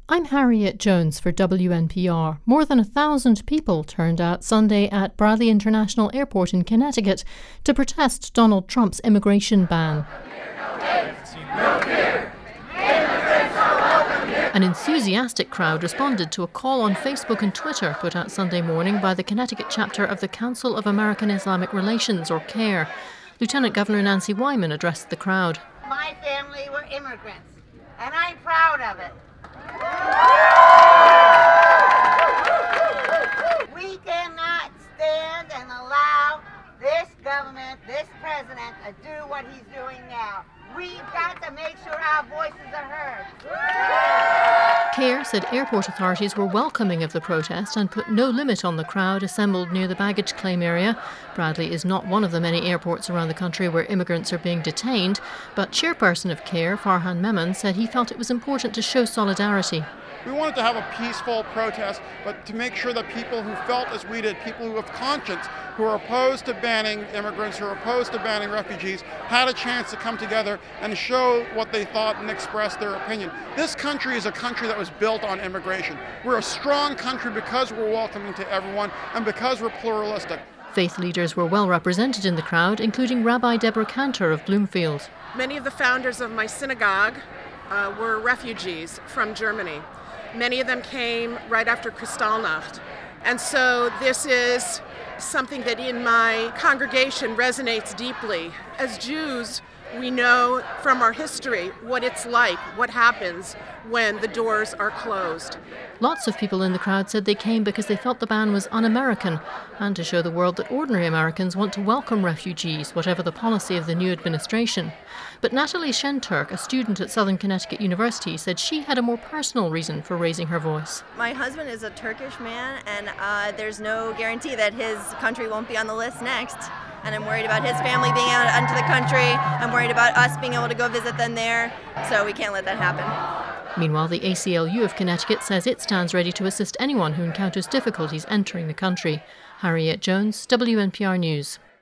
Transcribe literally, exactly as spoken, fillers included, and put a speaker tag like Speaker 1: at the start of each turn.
Speaker 1: I'm Harriet Jones for W N P R. More than a thousand people turned out Sunday at Bradley International Airport in Connecticut to protest Donald Trump's immigration ban. An enthusiastic crowd responded to a call on Facebook and Twitter put out Sunday morning by the Connecticut chapter of the Council of American Islamic Relations, or CAIR. Lieutenant Governor Nancy Wyman addressed the crowd.
Speaker 2: My family were immigrants, and I'm proud of it. We cannot stand and allow this government, this president, to do what he's doing now. We've got to make sure our voices are heard.
Speaker 1: CAIR said airport authorities were welcoming of the protest and put no limit on the crowd assembled near the baggage claim area. Bradley is not one of the many airports around the country where immigrants are being detained, but chairperson of CAIR, Farhan Memon, said he felt it was important to show solidarity.
Speaker 3: We wanted to have a peaceful protest, but to make sure that people who felt as we did, people who have conscience, who are opposed to banning immigrants, who are opposed to banning refugees, had a chance to come together and show what they thought and express their opinion. This country is a country that was built on immigration. We're a strong country because we're welcoming to everyone and because we're pluralistic.
Speaker 1: Faith leaders were well represented in the crowd, including Rabbi Deborah Cantor of Bloomfield.
Speaker 4: Many of the founders of my synagogue uh, were refugees from Germany. Many of them came right after Kristallnacht. And so this is something that in my congregation resonates deeply. As Jews, we know from our history what it's like, what happens when the doors are closed.
Speaker 1: Lots of people in the crowd said they came because they felt the ban was un-American and to show the world that ordinary Americans want to welcome refugees, whatever the policy of the new administration. But Natalie Shenturk, a student at Southern Connecticut University, said she had a more personal reason for raising her voice.
Speaker 5: My husband is a Turkish man, and uh, there's no guarantee that his country won't be on the list next. And I'm worried about his family being able to enter the country. I'm worried about us being able to go visit them there. So we can't let that happen.
Speaker 1: Meanwhile, the A C L U of Connecticut says it stands ready to assist anyone who encounters difficulties entering the country. Harriet Jones, W N P R News.